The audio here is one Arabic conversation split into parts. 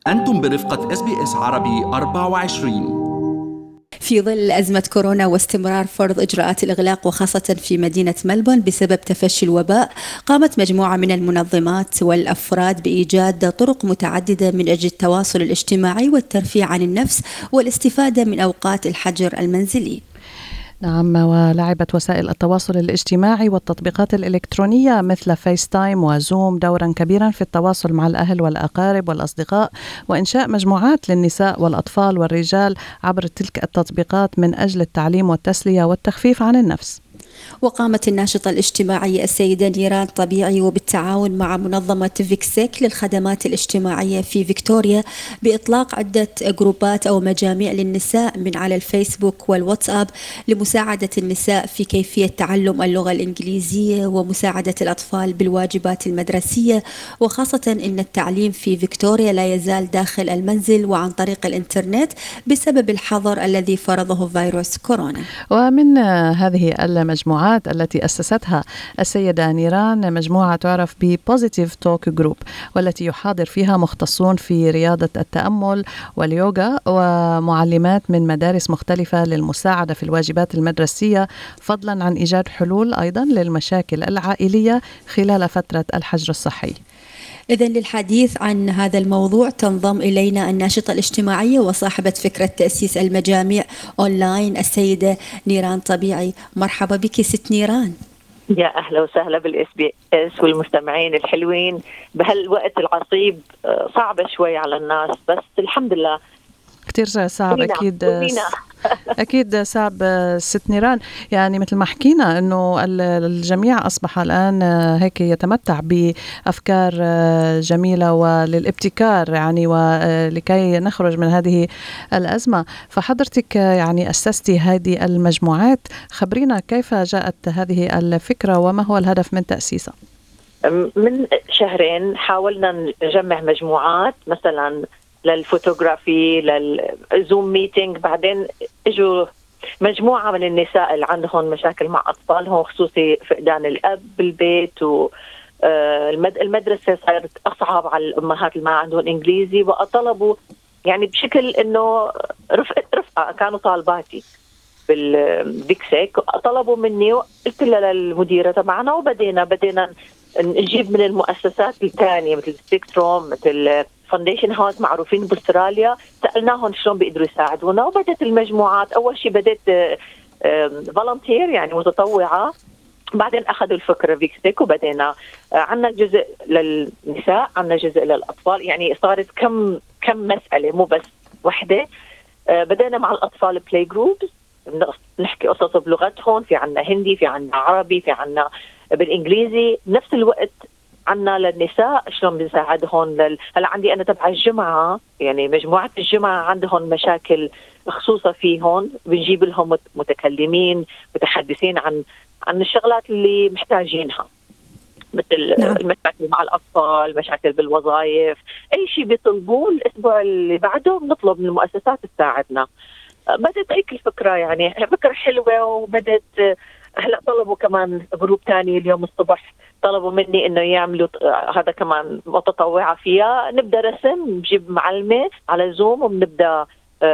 أنتم برفقة SBS عربي 24. في ظل أزمة كورونا واستمرار فرض إجراءات الإغلاق وخاصة في مدينة ملبورن بسبب تفشي الوباء، قامت مجموعة من المنظمات والأفراد بإيجاد طرق متعددة من أجل التواصل الاجتماعي والترفيه عن النفس والاستفادة من أوقات الحجر المنزلي. نعم، ولعبت وسائل التواصل الاجتماعي والتطبيقات الإلكترونية مثل فيس تايم وزوم دورا كبيرا في التواصل مع الأهل والأقارب والأصدقاء وإنشاء مجموعات للنساء والأطفال والرجال عبر تلك التطبيقات من أجل التعليم والتسلية والتخفيف عن النفس. وقامت الناشطة الاجتماعية السيدة نيران طبيعي وبالتعاون مع منظمة فيكسيك للخدمات الاجتماعية في فيكتوريا بإطلاق عدة جروبات أو مجاميع للنساء من على الفيسبوك والواتساب لمساعدة النساء في كيفية تعلم اللغة الإنجليزية ومساعدة الأطفال بالواجبات المدرسية، وخاصة أن التعليم في فيكتوريا لا يزال داخل المنزل وعن طريق الإنترنت بسبب الحظر الذي فرضه فيروس كورونا. ومن هذه المجموعات التي أسستها السيدة نيران مجموعة تعرف ب Positive Talk Group، والتي يحاضر فيها مختصون في رياضة التأمل واليوغا ومعلمات من مدارس مختلفة للمساعدة في الواجبات المدرسية، فضلا عن إيجاد حلول أيضا للمشاكل العائلية خلال فترة الحجر الصحي. إذن للحديث عن هذا الموضوع تنضم إلينا الناشطة الاجتماعية وصاحبة فكرة تأسيس المجاميع أونلاين السيدة نيران طبيعي. مرحبا بك ست نيران. يا أهلا وسهلا بالSBS والمستمعين الحلوين بهالوقت العصيب. صعبة شوي على الناس بس الحمد لله كتير صعب. أكيد صعب ست نيران، يعني مثل ما حكينا أنه الجميع أصبح الآن هيك يتمتع بأفكار جميلة وللابتكار، يعني ولكي نخرج من هذه الأزمة. فحضرتك يعني أسستي هذه المجموعات، خبرينا كيف جاءت هذه الفكرة وما هو الهدف من تأسيسها؟ من شهرين حاولنا نجمع مجموعات مثلا للفوتوغرافي للزوم ميتينج، بعدين اجوا مجموعة من النساء اللي عندهم مشاكل مع أطفالهم خصوصي فقدان الأب بالبيت، والمدرسة صارت أصعب على الأمهات اللي ما عندهم إنجليزي، وطلبوا يعني بشكل إنه رفقة كانوا طالباتي بالديكسيك، طلبوا مني وقلت للمديرة تبعنا وبدينا نجيب من المؤسسات الثانية مثل سبيكتروم مثل فاونديشن هاوس معروفين باستراليا، سألناهم شلون بيقدروا يساعدونا، وبدت المجموعات. أول شيء بدت فولنتير يعني متطوعة، بعدين أخذوا الفكرة فيكسيك وبدينا عنا جزء للنساء عنا جزء للأطفال، يعني صارت كم مسألة مو بس واحدة. بدينا مع الأطفال بلاي جروبز نحكي قصص بلغتهم، في عنا هندي في عنا عربي في عنا بالإنجليزي، بنفس الوقت عنا للنساء شلون بنساعدهم. هلا عندي أنا تبع الجمعة يعني مجموعة الجمعة عندهم مشاكل خصوصا فيهم، بنجيب لهم متكلمين متحدثين عن الشغلات اللي محتاجينها مثل المشاكل مع الأطفال، مشاكل بالوظائف، أي شيء بيطلبوه. الأسبوع اللي بعده بنطلب من المؤسسات تساعدنا. بدت هيك الفكرة، يعني فكرة حلوة. وبدت هلا طلبوا كمان جروب تاني اليوم الصبح، طلبوا مني انه يعملوا هذا كمان متطوعة فيها، نبدأ رسم، نجيب معلمة على زوم وبنبدأ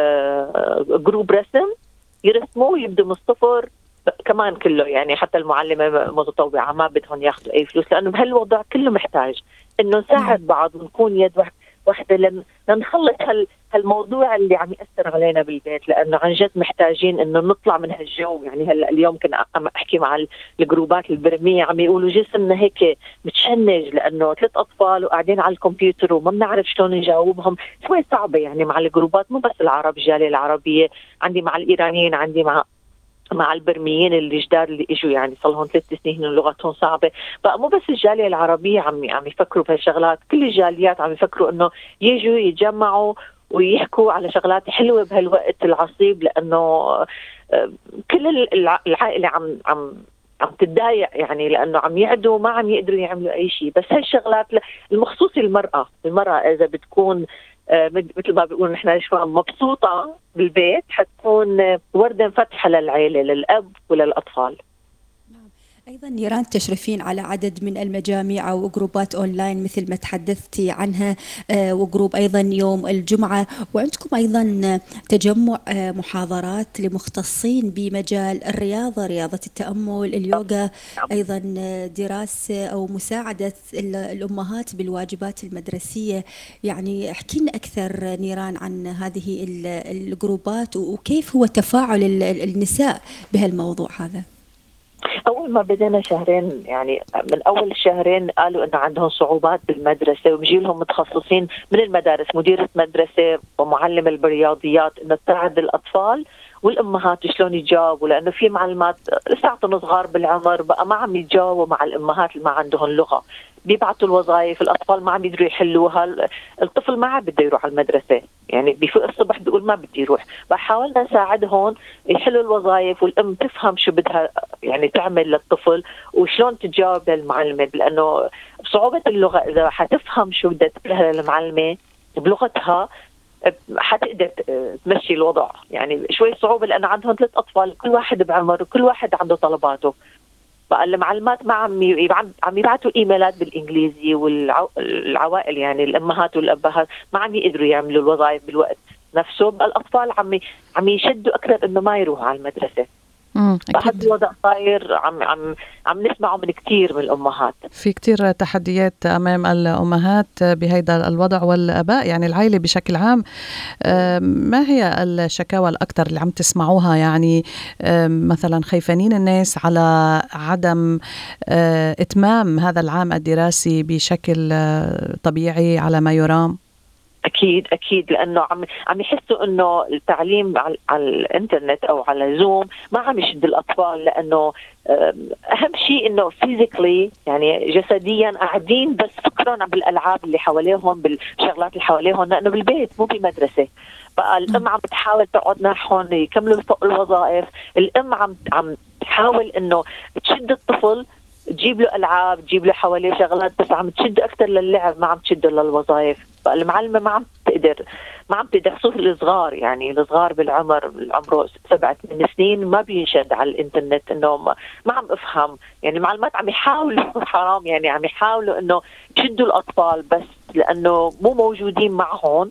جروب رسم يرسموا ويبدأ من الصفر كمان كله، يعني حتى المعلمة متطوعة ما بدهم ياخذوا اي فلوس، لانه بهالوضع كله محتاج انه نساعد بعض ونكون يد واحدة لنخلص هالموضوع اللي عم يأثر علينا بالبيت، لأنه عن جد محتاجين إنه نطلع من هالجو. يعني هلا اليوم كنا أحكي مع الجروبات البرمية عم يقولوا جسمنا هيك متشنج لأنه 3 أطفال وقاعدين على الكمبيوتر وما بنعرف شلون نجاوبهم. شوي صعبة يعني مع الجروبات، مو بس العرب، الجالية العربية، عندي مع الإيرانيين، عندي مع البرميين الجداد اللي اجوا يعني صلهم 3 سنين ولغتهم صعبة. بقى مو بس الجالية العربية عم يفكروا بهالشغلات، كل الجاليات عم يفكروا انه يجوا يتجمعوا ويحكوا على شغلات حلوة بهالوقت العصيب، لانه كل العائلة عم تتضايق يعني، لانه عم يعدوا ما عم يقدروا يعملوا اي شيء. بس هالشغلات المخصوص المرأة اذا بتكون مثل ما بيقولوا نحن شوي مبسوطة بالبيت، حتكون وردة فتحة للعيلة، للأب وللأطفال. أيضا نيران تشرفين على عدد من المجاميع أو جروبات أونلاين مثل ما تحدثتي عنها، وجروب أيضا يوم الجمعة، وعندكم أيضا تجمع محاضرات لمختصين بمجال الرياضة، رياضة التأمل، اليوغا، أيضا دراسة أو مساعدة الأمهات بالواجبات المدرسية. يعني احكي لنا أكثر نيران عن هذه الجروبات وكيف هو تفاعل النساء بهالموضوع هذا. أول ما بدينا شهرين، يعني من أول الشهرين قالوا إنه عندهم صعوبات بالمدرسة، وبيجي لهم متخصصين من المدارس، مديرة مدرسة ومعلمة بالرياضيات، إنه تساعد الأطفال والأمهات شلون يجاوبوا، لأنه في معلمات لساتهم صغار بالعمر بقى ما عم يتجاوبوا مع الأمهات اللي ما عندهم لغة، بيبعتوا الوظائف، الأطفال ما عم يقدروا يحلوها، الطفل ما عم بده يروح على المدرسة، يعني بيفوق الصبح بيقول ما بدي يروح. فحاولنا نساعدهم يحلوا الوظائف، والأم تفهم شو بدها يعني تعمل للطفل وشلون تجاوب للمعلمة، لأنه صعوبة اللغة إذا حتفهم شو بدها تقولها للمعلمة بلغتها حتقدر تمشي الوضع. يعني شوي صعوبة لأن عندهم 3 أطفال، كل واحد بعمر وكل واحد عنده طلباته، بقى المعلمات ما عم يبعتوا ايميلات بالانجليزي، والعوائل يعني الامهات والابهات ما عم يقدروا يعملوا الوظائف بالوقت نفسه، بقى الاطفال عم يشدوا اكثر انه ما يروحوا على المدرسه. فهذا الوضع صاير عم نسمعه من كثير من الأمهات. في كثير تحديات أمام الأمهات بهذا الوضع والآباء، يعني العائلة بشكل عام. ما هي الشكاوى الأكثر اللي عم تسمعوها؟ يعني مثلا خايفين الناس على عدم إتمام هذا العام الدراسي بشكل طبيعي على ما يرام؟ أكيد لأنه عم يحسوا إنه التعليم على الإنترنت أو على زوم ما عم يشد الأطفال، لأنه أهم شيء إنه فيزيكلي يعني جسديا قاعدين، بس فكرهم بالألعاب اللي حواليهم، بالشغلات اللي حواليهم، لأنه بالبيت مو بمدرسة. بقى الأم عم تحاول تقعد معهم يكملوا الوظائف، الأم عم تحاول إنه تشد الطفل، تجيب له ألعاب، تجيب له حواليه شغلات، بس عم تشد أكثر للعب، ما عم تشده للوظائف. المعلمة ما عم تقدر خصوصا الصغار، يعني الصغار بالعمر، عمره 7-8 سنين ما بينشد على الإنترنت، إنه ما عم أفهم. يعني المعلمات عم يحاولوا حرام، يعني عم يحاولوا إنه يشدوا الأطفال، بس لأنه مو موجودين معهم،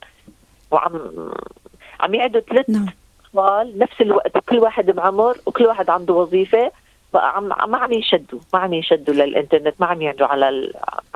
وعم يعدوا 3 أطفال نفس الوقت، وكل واحد بعمر وكل واحد عنده وظيفة، ما عم يشدوا للإنترنت، ما عم يعدوا على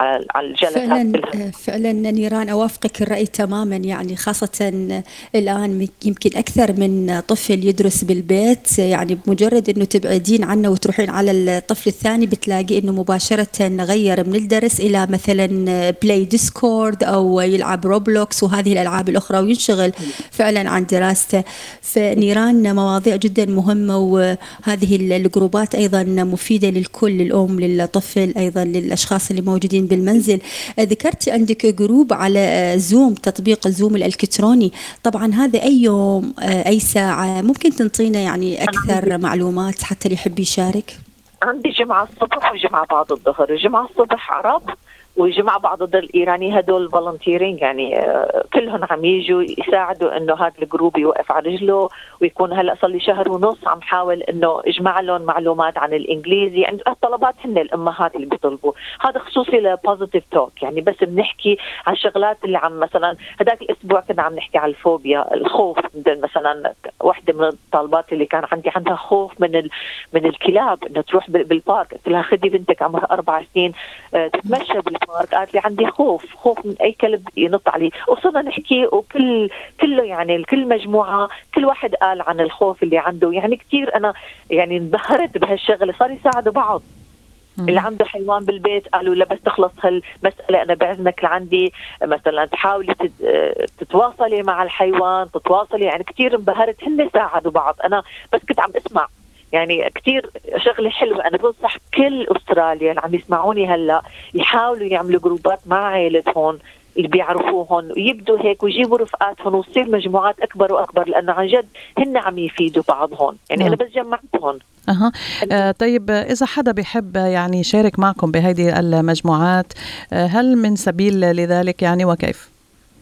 الجلسات. فعلا نيران أوافقك الرأي تماما، يعني خاصة الآن يمكن أكثر من طفل يدرس بالبيت، يعني بمجرد أنه تبعدين عنه وتروحين على الطفل الثاني بتلاقي أنه مباشرة غير من الدرس إلى مثلا بلاي ديسكورد أو يلعب روبلوكس وهذه الألعاب الأخرى وينشغل فعلا عن دراسته. فنيران مواضيع جدا مهمة، وهذه الجروبات أيضا مفيدة للكل، للأم، للطفل، أيضا للأشخاص اللي موجودين بالمنزل. ذكرتي عندك جروب على زوم، تطبيق الزوم الإلكتروني، طبعا هذا أي يوم أي ساعة؟ ممكن تنطينا يعني أكثر معلومات حتى اللي يحب يشارك؟ عندي جمعة الصبح وجمعة بعد الظهر، الجمعة الصبح عرب وجماعة بعض الإيراني، هدول فولنتيرينج، يعني كلهم عم يجوا يساعدوا إنه هذا الجروب يوقف على رجله ويكون. هلأ صار لي 1.5 شهر عم حاول إنه إجمع لهم معلومات عن الإنجليزي، عند الطلبات هن الأمهات اللي بيطلبوا. هذا خصوصي لبوزيتيف توك، يعني بس بنحكي عن الشغلات اللي عم، مثلا هذاك الأسبوع كنا عم نحكي عن الفوبيا، الخوف. مثلا واحدة من الطالبات اللي كان عندها خوف من الكلاب، إنه تروح بالبارك، قلت لها خدي بنتك عمرها 4 سنين تتمشى قالت لي عندي خوف من أي كلب ينط علي. وصلنا نحكي كله يعني كل مجموعة كل واحد قال عن الخوف اللي عنده. يعني كتير أنا يعني انبهرت بهالشغلة، صار يساعدوا بعض. اللي عنده حيوان بالبيت قالوا لا بس تخلص هالمسألة أنا بعزمك لعندي، مثلا تحاولي تتواصلي مع الحيوان، تتواصلي. يعني كتير انبهرت، هن ساعدوا بعض. أنا بس كنت عم اسمع، يعني كتير شغلة حلوة. أنا بنصح كل أستراليا اللي عم يسمعوني هلأ يحاولوا يعملوا جروبات مع عائلتهم اللي بيعرفوهم، ويبدوا هيك ويجيبوا رفقاتهم وتصير مجموعات أكبر وأكبر، لأنه عن جد هن عم يفيدوا بعضهم. يعني أنا بس جمعتهم. طيب إذا حدا بيحب يعني يشارك معكم بهذه المجموعات، هل من سبيل لذلك يعني وكيف؟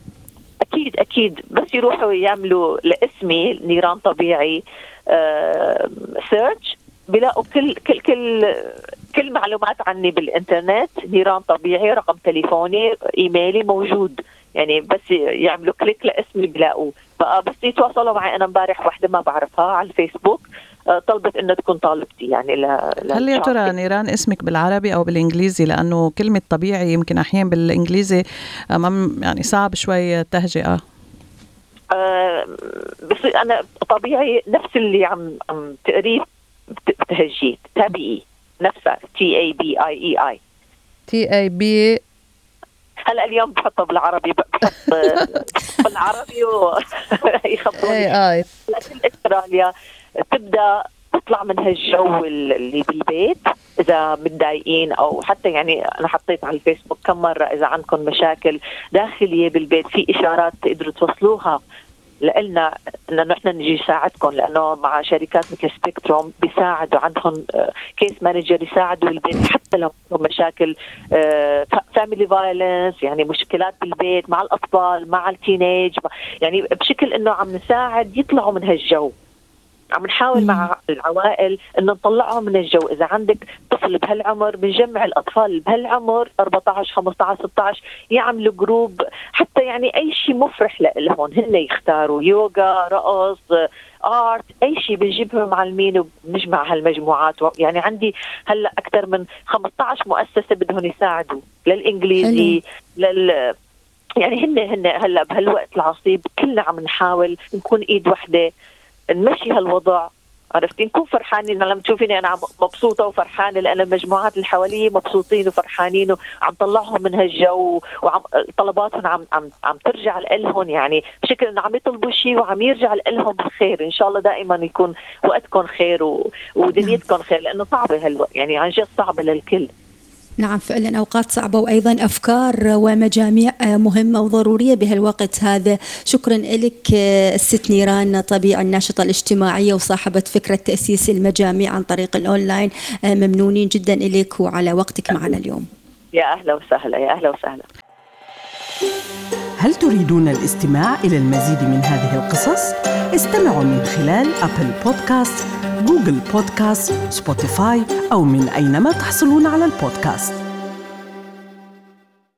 أكيد بس يروحوا يعملوا لاسمي نيران طبيعي سيرش، بيلاقوا كل كل معلومات عني بالإنترنت نيران طبيعي، رقم تليفوني، إيميلي موجود، يعني بس يعملوا كليك لاسمي بلاقوه. بس يتواصلوا معي. أنا امبارح واحدة ما بعرفها على الفيسبوك طلبت إنه تكون طالبتي يعني هل يا ترى نيران اسمك بالعربي أو بالإنجليزي؟ لأنه كلمة طبيعي يمكن أحيان بالإنجليزي يعني صعب شوي تهجئة. بس أنا طبيعي نفس اللي عم تقريه تهجيه، تابعي نفسها TABIEI. TAB. هلا اليوم بحطه بالعربي، بحط بالعربي ويخبروني. لكن استراليا تبدا تطلع من هالجو اللي بالبيت اذا متضايقين، او حتى يعني انا حطيت على الفيسبوك كم مره اذا عندكم مشاكل داخليه بالبيت في اشارات تقدروا توصلوها لنا انه نحن نجي نساعدكم، لانه مع شركات مثل سبيكتروم بيساعدوا، عندهم كيس مانجر يساعدوا البيت حتى لو عندهم مشاكل فاميلي فايلنس، يعني مشكلات بالبيت مع الاطفال مع التينيج، يعني بشكل انه عم نساعد يطلعوا من هالجو. عم نحاول مع العوائل انه نطلعهم من الجو. اذا عندك طفل بهالعمر بنجمع الاطفال بهالعمر 14 15 16 يعملوا جروب، حتى يعني اي شيء مفرح لهم هن يختاروا، يوغا، رقص، ارت، اي شيء بنجيبهم معلمين وبنجمع هالمجموعات. يعني عندي هلا اكثر من 15 مؤسسه بدهم يساعدوا للانجليزي يعني هن هلا بهالوقت العصيب كلنا عم نحاول نكون ايد وحده نمشي هالوضع. عرفتي نكون فرحانين. لما تشوفيني أنا مبسوطة وفرحانة لأن المجموعات اللي حوالي مبسوطين وفرحانين وعم طلعهم من هالجو، وعم طلباتهم عم ترجع لهم، يعني بشكل إنه عم يطلبوا شيء وعم يرجع لهم بالخير. إن شاء الله دائما يكون وقتكم خير ودنيتكم خير، لأنه صعبة هالوقت، يعني عن جد صعبة للكل. نعم فعلا أوقات صعبة، وأيضا أفكار ومجاميع مهمة وضرورية بهالوقت هذا. شكرا لك الست نيران طبيعي، الناشطة الاجتماعية وصاحبة فكرة تأسيس المجاميع عن طريق الأونلاين. ممنونين جدا لك وعلى وقتك معنا اليوم. يا أهلا وسهلا، يا أهلا وسهلا. هل تريدون الاستماع إلى المزيد من هذه القصص؟ استمعوا من خلال أبل بودكاست، جوجل بودكاست، سبوتيفاي أو من أينما تحصلون على البودكاست.